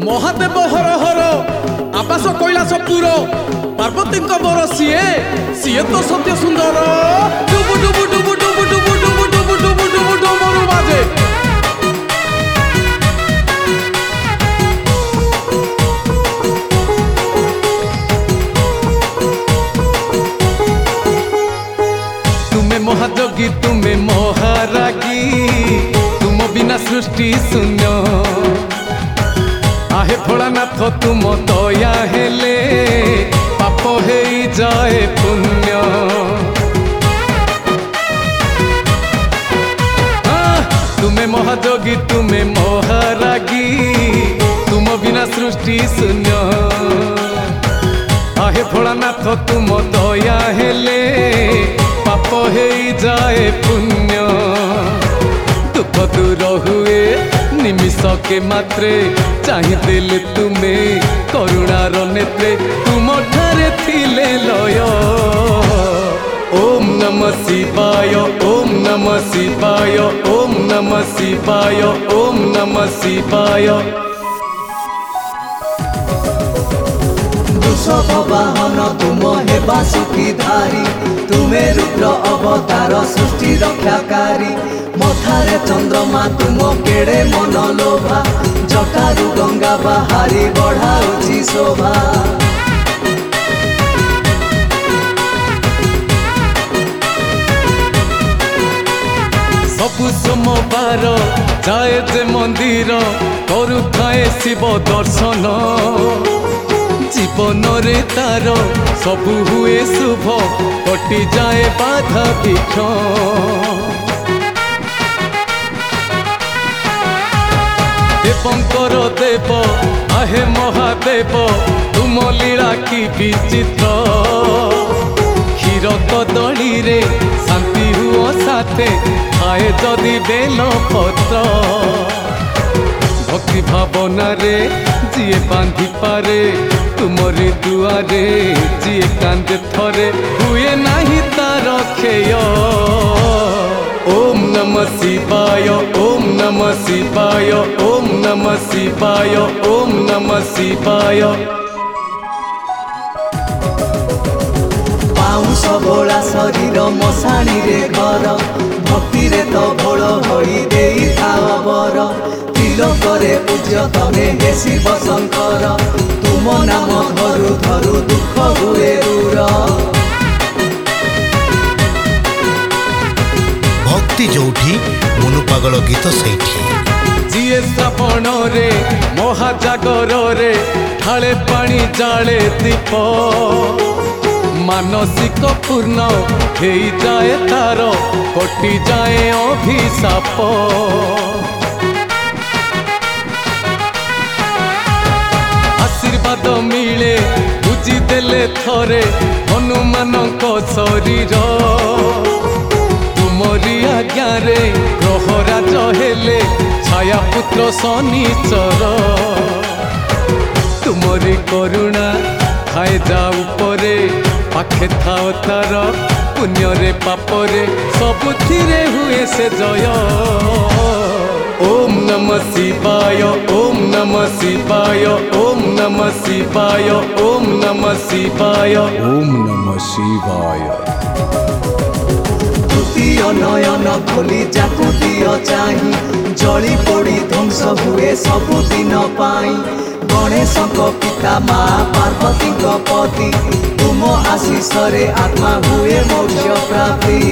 महादेव हर हर आकाश कैलाश पुर पार्वती बर CA CA तो सत्य सुंदर डुबु डुबु डुबु डुबु डुबु डुबु डुबु डुबु डुबु डुबु बाजे तुम्हें महाजोगी तुम्हें महारागी तुम बिना सृष्टि शून्य आहे भोलानाथ तुम दया हेले पाप हे जाए पुण्य तुम्हें महाजोगी तुम्हें महारागी तुम बिना सृष्टि शून्य आहे भोलानाथ तुम दया हेले पाप हे जाए पुण्य दुख दूर हुए निमिष के मात्रे चाहि दिल तुम्हें करुणार नेत्रे तुम ठारे थिले लय ओम नमः शिवाय ओम नमः शिवाय ओम नमः शिवाय ओम नमः शिवाय वृषभ वाहन तुम हे बासुकी धारी तुम्हें रुद्र अवतार सृष्टि रक्षाकारी मथारे चंद्रमा तुम केड़े मन लोभा जटारू गंगा बाहारी बढ़ाऊची शोभा सबु सोमवार जाए जे मंदिर करुथाए शिव दर्शन जीवन रे तार सबु हुए शुभ कटि जाए बाधा विघ्न देवंकर देव आहे महादेव तुम लीला की विचित्र क्षीर कदली रे शांति हुओ साथे आए जदि बेल पत्र भक्ति भावना रे जिए बांधि पारे तुमरी दुआरे जिए कांदे थरे हुए नहीं तार खेय ओम नमः शिवाय ओम नमः शिवाय ओम नमः शिवाय ओम नमः शिवाय पाउस भोला शरीर मशाणी रे घर भक्ति रे तो भोल होई देई थाओ बर तिलकरे पूज्य तमे हे शिव शंकर तुम नाम धरु धरु दुख हुए दूर भक्ति जोठी मनु पागल गीत सैठी जिए श्रावण रे महाजागर रे ढाले पानी जाले दीप मानसिक पूर्ण हे जाए तार कटि जाए अभिशाप आशीर्वाद मिले बुझी देले थरे हनुमान शरीर तुमरी आज्ञा रे ग्रहराज हेले छाया पुत्र शनिचर तुमरी करुणा खाए जाऊ परे पाखे थाओ तार पुण्य रे पापरे सबुथिरे हुए से जय ओम नमः शिवाय ओम नमः शिवाय ओम नमः शिवाय ओम नमः शिवाय ओम नमः शिवाय तृतीय नयन खोली जाकु दियो चाही जली पड़ी ध्वंस हुए सबुदिन पाई गणेश पिता माँ पार्वती पति तुम आशीष रे आत्मा हुए मोक्ष प्राप्ति